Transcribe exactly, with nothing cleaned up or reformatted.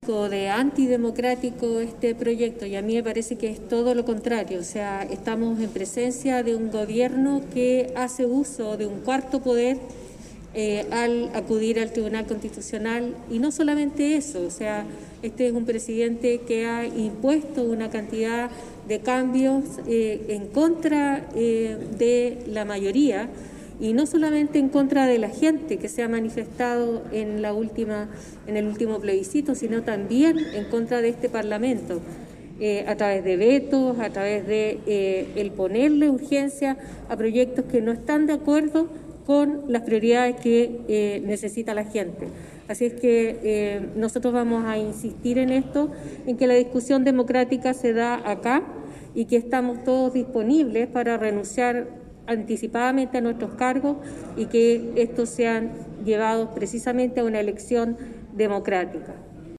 de antidemocrático este proyecto, y a mí me parece que es todo lo contrario. O sea, estamos en presencia de un gobierno que hace uso de un cuarto poder eh, al acudir al Tribunal Constitucional, y no solamente eso, o sea, este es un presidente que ha impuesto una cantidad de cambios eh, en contra eh, de la mayoría, y no solamente en contra de la gente que se ha manifestado en la última, en el último plebiscito, sino también en contra de este Parlamento, eh, a través de vetos, a través de eh, el ponerle urgencia a proyectos que no están de acuerdo con las prioridades que eh, necesita la gente. Así es que eh, nosotros vamos a insistir en esto, en que la discusión democrática se da acá y que estamos todos disponibles para renunciar anticipadamente a nuestros cargos y que estos sean llevados precisamente a una elección democrática.